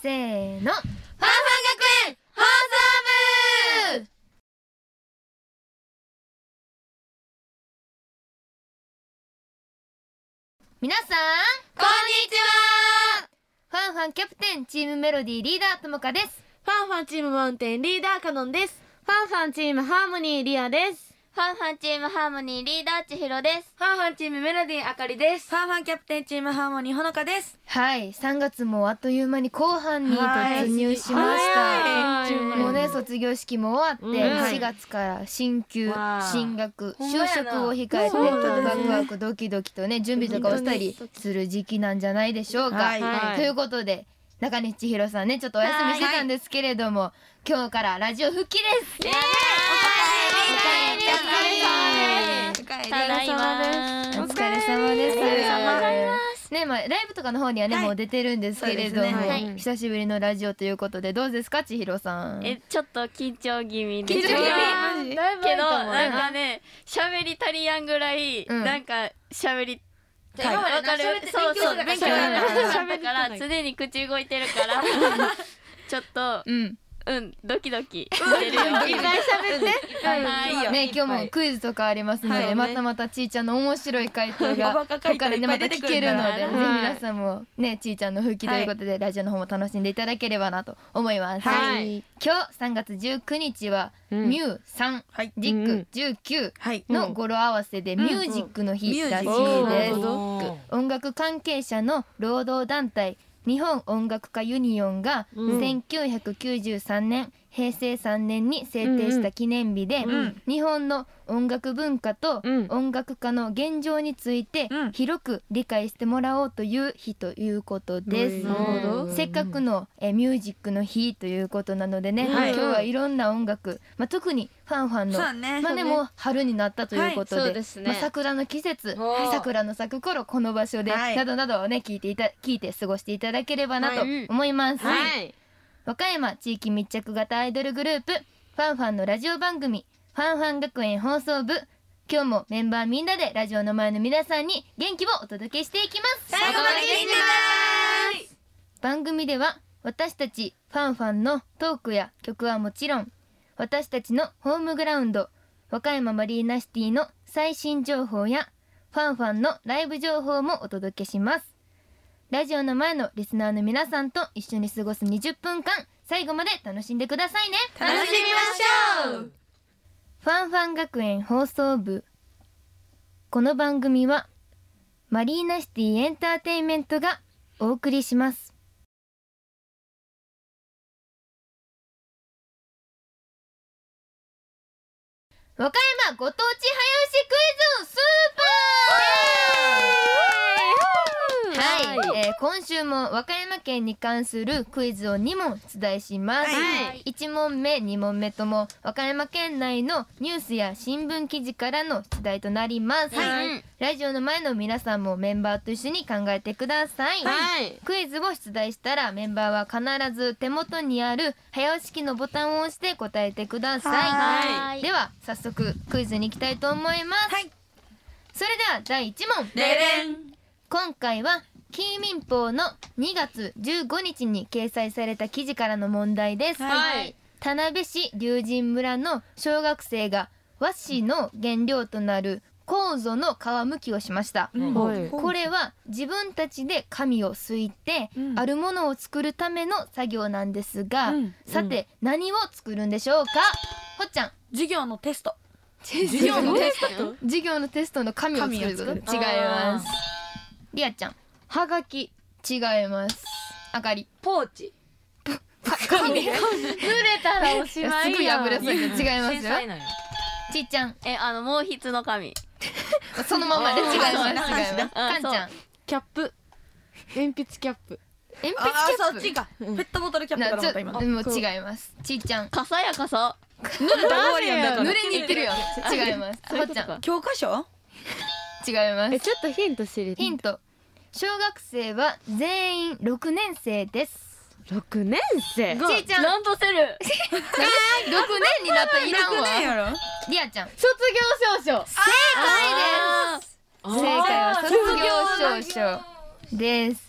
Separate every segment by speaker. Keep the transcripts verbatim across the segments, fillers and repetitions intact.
Speaker 1: せーの、ファンファン学園放送部。皆さんこんにちは。ファンファンキャプテンチームメロディーリーダーともかです。
Speaker 2: ファンファンチームマウンテンリーダーカノンです。ファンファンチームハーモニーリアです。
Speaker 3: ファンファンチームハーモニーリーダーちひろです。
Speaker 4: ファンファンチームメロディーあかりです。ファンファンキャプテンチームハーモニーほのかです。
Speaker 1: はい、さんがつもあっという間に後半に突入しました。もうね、卒業式も終わって、うん、しがつから進級、進学、就職を控えてワクワクドキドキとね準備とかをしたりする時期なんじゃないでしょうか。はいはい、ということで中西千尋さんねちょっとお休みしてたんですけれども、はい、今日からラジオ復帰です。イエーイ。
Speaker 3: ただいま。
Speaker 1: お疲れ様です。ね、まあライブとかの方にはね、はい、もう出てるんですけれども、ねはい、久しぶりのラジオということでどうですか千尋さん。
Speaker 3: え、ちょっっと緊張気味で
Speaker 1: 緊張気味
Speaker 3: けどなんかね喋り足りやんぐらい、うん、なんか喋りはい、わかる。そうそう勉強だから常に口動いてるからちょっとうんうんドキドキしてるよ。
Speaker 1: いっぱい喋ってね。今日もクイズとかありますので、またまたちーちゃんの面白い回答がここからねまた聞けるので、ぜひ皆さんもねちーちゃんの復帰ということでラジオの方も楽しんでいただければなと思います。今日さんがつじゅうくにちはミュウさん、ジックじゅうきゅうの語呂合わせでミュージックの日らしいです。音楽関係者の労働団体日本音楽家ユニオンがせんきゅうひゃくきゅうじゅうさんねんへいせいさんねんに制定した記念日で、うんうん、日本の音楽文化と音楽家の現状について広く理解してもらおうという日ということです。うん、せっかくのえミュージックの日ということなのでね、はい、今日はいろんな音楽、まあ、特にファンファンの、ね、まあねもう春になったということで、はいでねまあ、桜の季節、桜の咲く頃この場所で、はい、などなどをね聞いていた聞いて過ごしていただければなと思います。はいはい和歌山地域密着型アイドルグループファンファンのラジオ番組ファンファン学園放送部、今日もメンバーみんなでラジオの前の皆さんに元気をお届けしていきます。
Speaker 4: 最後まで聞いてます。
Speaker 1: 番組では私たちファンファンのトークや曲はもちろん、私たちのホームグラウンド和歌山マリーナシティの最新情報やファンファンのライブ情報もお届けします。ラジオの前のリスナーの皆さんと一緒に過ごすにじゅっぷんかん、最後まで楽しんでくださいね。
Speaker 4: 楽しみましょう。
Speaker 1: ファンファン学園放送部。この番組はマリーナシティエンターテインメントがお送りします。和歌山ご当地早押しクイズスーパー。はい、えー、今週も和歌山県に関するクイズをにもん出題します。はい、いちもんめにもんめとも和歌山県内のニュースや新聞記事からの出題となります。はい、ラジオの前の皆さんもメンバーと一緒に考えてください。はい、クイズを出題したらメンバーは必ず手元にある早押し機のボタンを押して答えてください。はい、では早速クイズに行きたいと思います。はい、それではだいいちもん。
Speaker 4: レレン。
Speaker 1: 今回はキー民報のにがつじゅうごにちに掲載された記事からの問題です。はい、田辺市龍神村の小学生が和紙の原料となる楮の皮むきをしました。うん、これは自分たちで紙をすいて、うん、あるものを作るための作業なんですが、うん、さて、うん、何を作るんでしょうか。ほっちゃん。
Speaker 4: 授業のテスト。
Speaker 1: 授業のテスト授業のテストの紙を作る。違います。りあちゃん。
Speaker 2: はがき。
Speaker 1: 違います。あかり。
Speaker 4: ポーチ。
Speaker 1: 紙濡れ
Speaker 2: たらおしまいや。
Speaker 1: すぐ破れそうで違いますよ。ちっちゃん。
Speaker 3: え、あの毛筆の紙。
Speaker 1: そのままで違います。違います。かんちゃん。
Speaker 2: キャップ。鉛筆キャップ。
Speaker 1: 鉛筆キャップ。
Speaker 4: そっちか。ペットボトルキャップから今。
Speaker 1: でも違います。ちっちゃん。
Speaker 3: 傘や傘。
Speaker 1: 濡れたら終わりやんだから。濡れにいってるよ。違います。ほっちゃん。
Speaker 4: 教科書？
Speaker 1: 違います。
Speaker 2: え、ちょっとヒント知りたい。
Speaker 1: ヒント。小学生は全員ろくねんせいです。
Speaker 2: ろくねんせい。
Speaker 1: ちーちゃん。
Speaker 3: ランドセル。
Speaker 1: ろくねんになったらいらんわ。りあちゃん。
Speaker 2: 卒業証書。
Speaker 1: 正解です。正解は卒業証書です。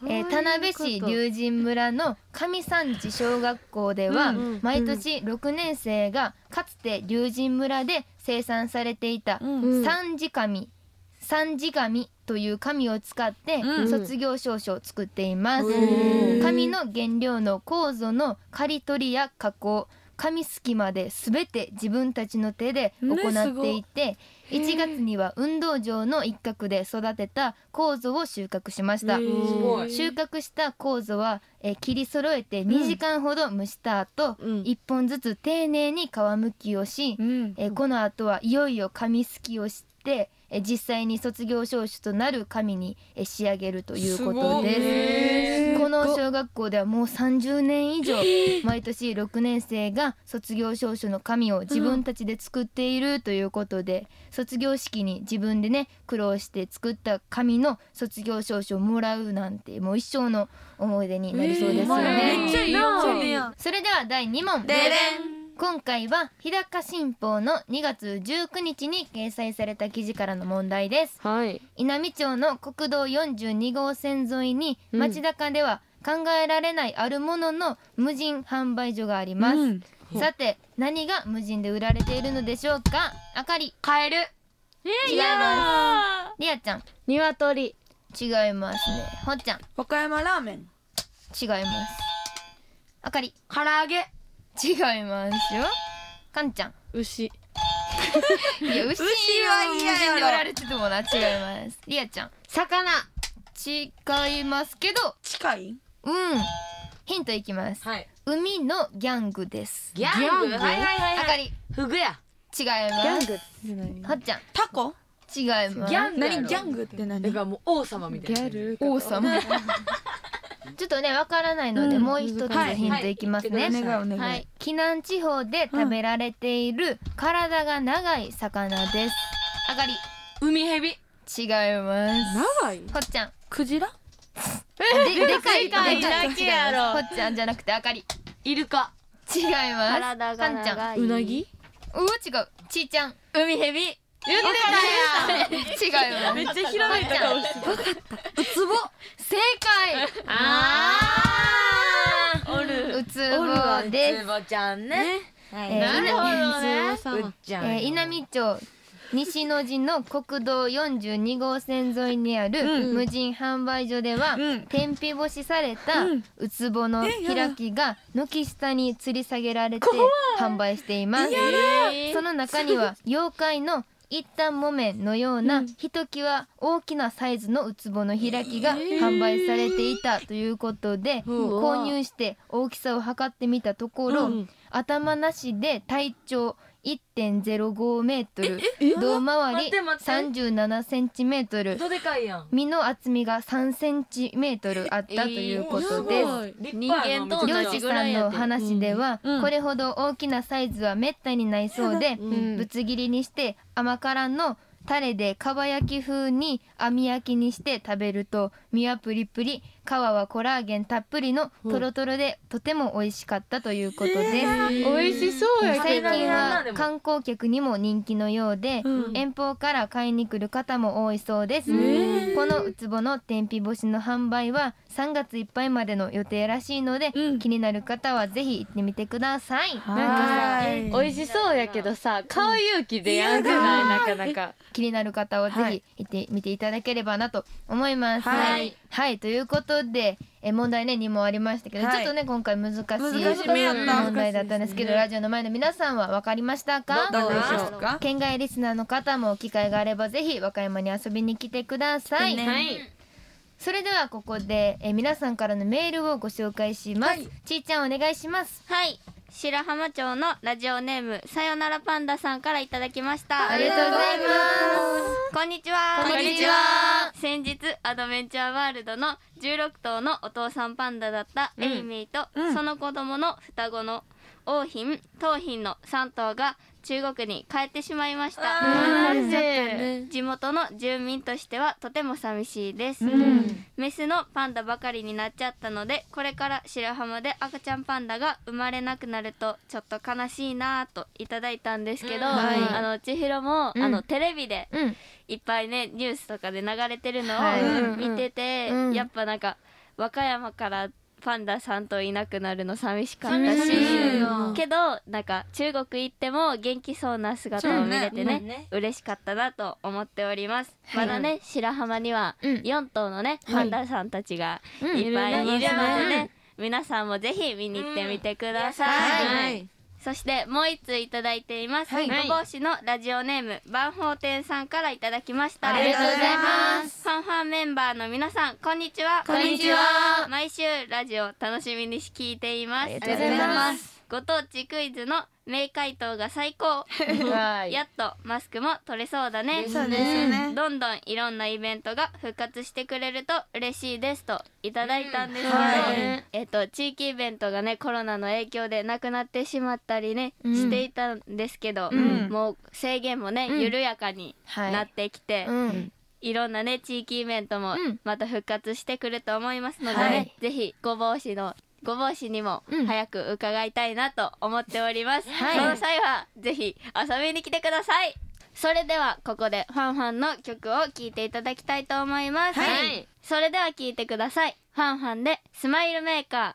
Speaker 1: えー、田辺市龍神村の上山地小学校では、うん、毎年ろくねん生がかつて龍神村で生産されていた三地紙、三地紙という紙を使って卒業証書を作っています。うん、紙の原料の構造の刈り取りや加工、紙すきまで全て自分たちの手で行っていて、ね、いちがつには運動場の一角で育てた楮を収穫しました。収穫した楮はえ切り揃えてにじかんほど蒸した後、うん、いっぽんずつ丁寧に皮むきをし、うん、えこの後はいよいよ紙すきをしてえ実際に卒業証書となる紙にえ仕上げるということです。この小学校ではもうさんじゅうねん以上毎年ろくねん生が卒業証書の紙を自分たちで作っているということで、うん、卒業式に自分でね苦労して作った紙の卒業証書をもらうなんてもう一生の思い出になりそうですよね。
Speaker 4: めっちゃいいよ。
Speaker 1: それではだいに問。
Speaker 4: ででん。
Speaker 1: 今回は日高新報のにがつじゅうくにちに掲載された記事からの問題です。はい、稲美町の国道よんじゅうに号線沿いに町中では考えられないあるものの無人販売所があります。うん、さて何が無人で売られているのでしょうか。あかり。
Speaker 4: カエル。
Speaker 1: 違います。りあちゃん。
Speaker 2: ニワトリ。
Speaker 1: 違いますね。ほっちゃん。
Speaker 4: 和歌山ラーメン。
Speaker 1: 違います。あかり。
Speaker 4: 唐揚げ。
Speaker 1: 違いますよ。かんちゃん。
Speaker 2: 牛。
Speaker 1: いや牛は嫌やろ。で売られててもな。違います。りあちゃん。
Speaker 2: 魚。
Speaker 1: 違いますけど
Speaker 4: 近い。
Speaker 1: うん。ヒントいきます。はい、海のギャングです。
Speaker 4: ギャング。はいはいはい。
Speaker 1: あかり。
Speaker 4: フグや。
Speaker 1: 違います。
Speaker 2: ギャング。
Speaker 1: はっちゃん。
Speaker 4: タコ。
Speaker 1: 違います。
Speaker 4: ギャング。何ギャングって何？
Speaker 5: だからもう王様みたいな。
Speaker 2: ギャル。
Speaker 1: 王様。ちょっとねわからないので、うん、もう一つヒントいきますね。はい、紀南地方で食べられている体が長い魚です。あがり。
Speaker 4: 海蛇。違い
Speaker 1: ます。長い。ほっちゃん。
Speaker 4: クジラ。
Speaker 1: ででかいだけやろ。ほっちゃんじゃなくてあかり。
Speaker 4: イルカ。
Speaker 1: 違います。
Speaker 3: 体が長い。
Speaker 2: うなぎ。
Speaker 1: う違う。ちーちゃん。
Speaker 3: 海蛇。
Speaker 1: 言ってたやん。違います。
Speaker 4: めっちゃひらめいた顔してた。ウツボ。
Speaker 1: 正解。ああ。おる。ウツボです。
Speaker 4: ウツボちゃんね。
Speaker 1: なるほどね。えー、稲美町西野路の国道よんじゅうに号線沿いにある無人販売所では、うん、天日干しされたウツボの開きが軒下に吊り下げられて販売しています。その中には妖怪の一反木綿のようなひときわ大きなサイズのウツボの開きが販売されていたということで、購入して大きさを測ってみたところ、頭なしで体長 いってんゼロごメートル、胴回りさんじゅうななセンチメートル、身の厚みがさんセンチメートルあったということです。
Speaker 3: 人間と
Speaker 1: 漁師さんの話では、これほど大きなサイズはめったにないそうで、ぶつ切りにして甘辛のタレでかば焼き風に網焼きにして食べると身はプリプリ、皮はコラーゲンたっぷりのトロトロでとても美味しかったということです。
Speaker 2: 美味しそうや
Speaker 1: 最近は観光客にも人気のようで、うん、遠方から買いに来る方も多いそうです。このウツボの天日干しの販売はさんがついっぱいまでの予定らしいので、うん、気になる方はぜひ行ってみてください。
Speaker 2: なんかさ、美味しそうやけどさ、買う勇気でやんじゃない、なかなか。
Speaker 1: 気になる方はぜひ行ってみていただければなと思います。はい、はい、ということでえ問題ねに問ありましたけど、はい、ちょっとね今回難しい問題だったんですけど、ラジオの前の皆さんは分かりましたか？
Speaker 4: どうでしょうか？
Speaker 1: 県外リスナーの方も機会があればぜひ和歌山に遊びに来てください。はい、それではここでえ皆さんからのメールをご紹介します。はい、ちーちゃんお願いします。
Speaker 3: はい、白浜町のラジオネームさよならパンダさんからいただきました。
Speaker 1: ありがとうございます。
Speaker 3: こんにちは。
Speaker 1: こんにちは。
Speaker 3: 先日アドベンチャーワールドのじゅうろくとうのお父さんパンダだったエイメイと、うん、その子供の双子の桜浜、桃浜のさんとうが中国に帰ってしまいました。地元の住民としてはとても寂しいです。うん、メスのパンダばかりになっちゃったので、これから白浜で赤ちゃんパンダが生まれなくなるとちょっと悲しいなといただいたんですけど、うん、はい、あの千尋も、うん、あのテレビでいっぱいねニュースとかで流れてるのを見てて、うん、やっぱなんか和歌山からパンダさんといなくなるの寂しかったし、けどなんか中国行っても元気そうな姿を見れてね、ね嬉しかったなと思っております、はい、まだね白浜にはよんとうのね、うん、パンダさんたちがいっぱいいるのでね、うん、皆さんもぜひ見に行ってみてください、うんはい、そしてもう一通いただいています、はい、ごぼうしのラジオネームバンホーテンさんからいただきました。
Speaker 1: ありがとうございます。
Speaker 3: ファンファンメンバーの皆さんこんにちは。
Speaker 1: こんにちは。
Speaker 3: 毎週ラジオ楽しみに聞いています。
Speaker 1: ありがとうございます。
Speaker 3: ご当地クイズの名回答が最高やっとマスクも取れそうだね。
Speaker 1: そうですね。
Speaker 3: どんどんいろんなイベントが復活してくれると嬉しいですといただいたんですけど、うんはい、えっと地域イベントがねコロナの影響でなくなってしまったりね、うん、していたんですけど、うん、もう制限もね、うん、緩やかになってきて、はいうん、いろんなね地域イベントもまた復活してくると思いますのでね、はい、ぜひごぼうしのごぼうしにも早く伺いたいなと思っております、うんはい、その際はぜひ遊びに来てください。それではここでファンファンの曲を聴いていただきたいと思います、はい、それでは聴いてください。ファンファンでスマイルメーカ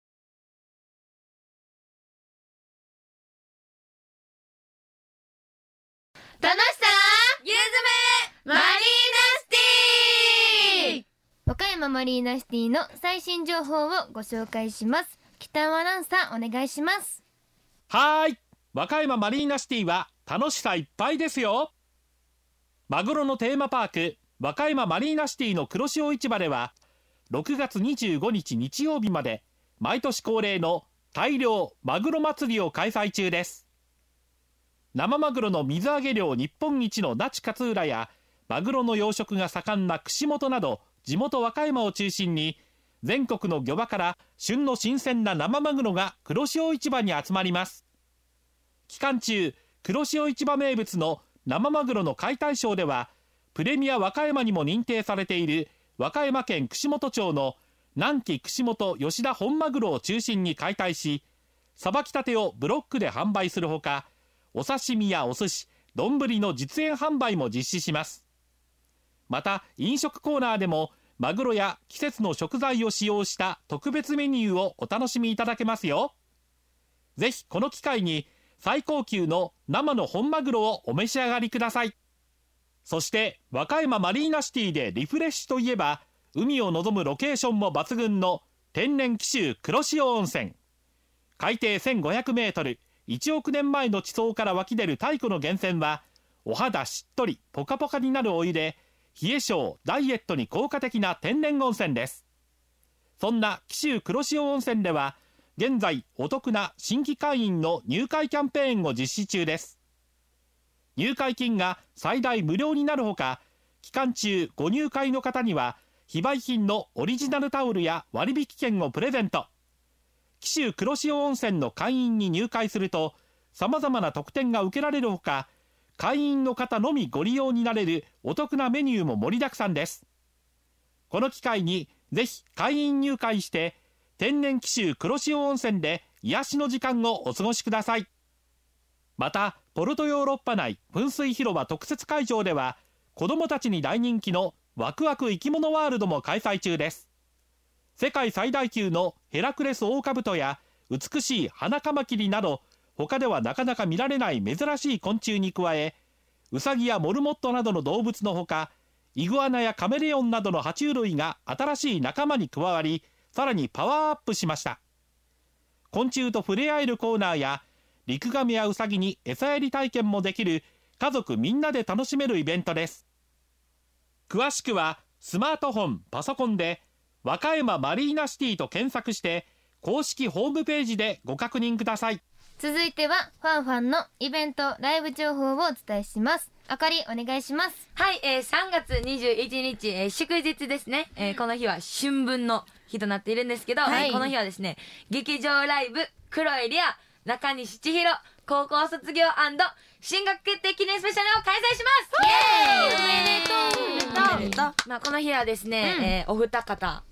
Speaker 3: ー。楽しさゆずめマリーナシティ。
Speaker 1: 和歌山マリーナシティの最新情報をご紹介します。北尾アナウンサーお願いします。
Speaker 5: はーい、和歌山マリーナシティは楽しさいっぱいですよ。マグロのテーマパーク和歌山マリーナシティの黒潮市場ではろくがつにじゅうごにち日曜日まで毎年恒例の大漁マグロ祭りを開催中です。生マグロの水揚げ量日本一の那智勝浦やマグロの養殖が盛んな串本など地元和歌山を中心に全国の漁場から旬の新鮮な生マグロが黒潮市場に集まります。期間中黒潮市場名物の生マグロの解体ショーではプレミア和歌山にも認定されている和歌山県串本町の南紀串本吉田本マグロを中心に解体しさばきたてをブロックで販売するほかお刺身やお寿司丼の実演販売も実施します。また飲食コーナーでもマグロや季節の食材を使用した特別メニューをお楽しみいただけますよ。ぜひこの機会に最高級の生の本マグロをお召し上がりください。そして和歌山マリーナシティでリフレッシュといえば海を望むロケーションも抜群の天然紀州黒潮温泉。海底せんごひゃくメートル、いちおくねんまえの地層から湧き出る太古の源泉はお肌しっとりポカポカになるお湯で冷え性ダイエットに効果的な天然温泉です。そんな紀州黒潮温泉では現在お得な新規会員の入会キャンペーンを実施中です。入会金が最大無料になるほか期間中ご入会の方には非売品のオリジナルタオルや割引券をプレゼント。紀州黒潮温泉の会員に入会するとさまざまな特典が受けられるほか会員の方のみご利用になれるお得なメニューも盛りだくさんです。この機会にぜひ会員入会して天然紀州黒潮温泉で癒しの時間をお過ごしください。またポルトヨーロッパ内噴水広場特設会場では子どもたちに大人気のワクワク生き物ワールドも開催中です。世界最大級のヘラクレスオオカブトや美しいハナカマキリなど他ではなかなか見られない珍しい昆虫に加えウサギやモルモットなどの動物のほかイグアナやカメレオンなどの爬虫類が新しい仲間に加わりさらにパワーアップしました。昆虫と触れ合えるコーナーやリクガメやウサギに餌やり体験もできる家族みんなで楽しめるイベントです。詳しくはスマートフォンパソコンで和歌山マリーナシティと検索して公式ホームページでご確認ください。
Speaker 1: 続いてはファンファンのイベントライブ情報をお伝えします。あかりお願いします。
Speaker 4: はい、えー、さんがつにじゅういちにち、えー、祝日ですね、えー、この日は春分の日となっているんですけど、はい、この日はですね劇場ライブ黒いリア中西千尋高校卒業&進学決定記念スペシャルを開催します。イエーイおめでとうおめでとう、まあ、この日はですね、うん、えー、お二方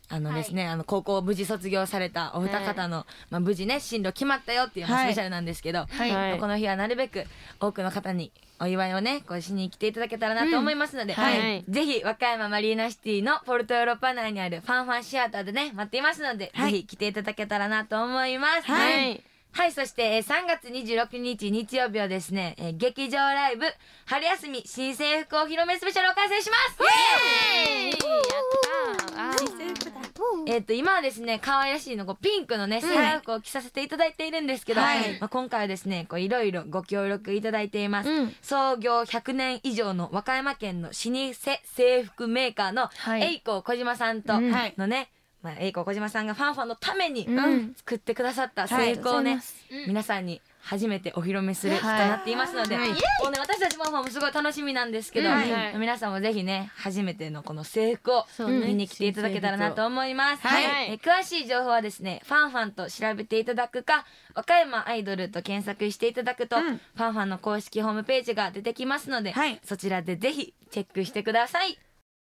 Speaker 4: あのですね、はい、あの高校を無事卒業されたお二方の、はい、まあ、無事ね進路決まったよっていう、まあ、スペシャルなんですけど、はいはい、この日はなるべく多くの方にお祝いをねこうしに来ていただけたらなと思いますので、うん、はい、ぜひ和歌山マリーナシティのポルトヨーロッパ内にあるファンファンシアターでね待っていますので、はい、ぜひ来ていただけたらなと思います。はい、はいはい、そしてさんがつにじゅうろくにち日曜日はですね、えー、劇場ライブ春休み新制服お披露目スペシャルを開催します。イエーイ、やったー。新制服だ。えっと今はですね可愛らしいのこうピンクのねセーラー服を着させていただいているんですけど、はい、まあ、今回はですねこういろいろご協力いただいています、うん、創業ひゃくねん以上の和歌山県の老舗制服メーカーの栄光小島さんとのね、まあ、栄光小島さんがファンファンのために作ってくださった制服をね、はい、皆さんに初めてお披露目する日となっていますので、はい、もうね、私たちももすごい楽しみなんですけど、はい、皆さんもぜひね初めてのこの制服を見に来ていただけたらなと思います、はいはい、え詳しい情報はですねファンファンと調べていただくか和歌山アイドルと検索していただくと、うん、ファンファンの公式ホームページが出てきますので、はい、そちらでぜひチェックしてください。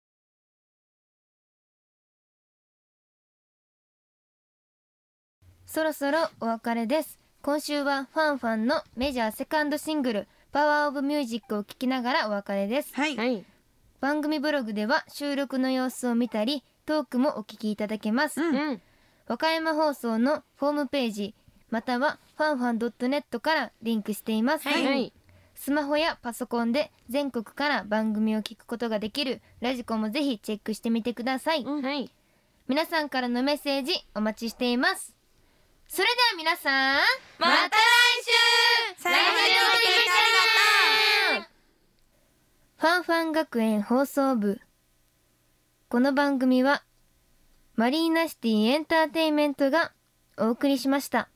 Speaker 1: そろそろお別れです。今週はファンファンのメジャーセカンドシングルパワーオブミュージックを聴きながらお別れです、はい、番組ブログでは収録の様子を見たりトークもお聞きいただけます、うん、和歌山放送のホームページまたはファンファン ドットネット からリンクしています、はい、スマホやパソコンで全国から番組を聞くことができるラジコもぜひチェックしてみてください、うん、はい、皆さんからのメッセージお待ちしています。それでは皆さん
Speaker 4: また来週最後までお聞きしてありがとう。
Speaker 1: ファンファン学園放送部。この番組はマリーナシティエンターテインメントがお送りしました。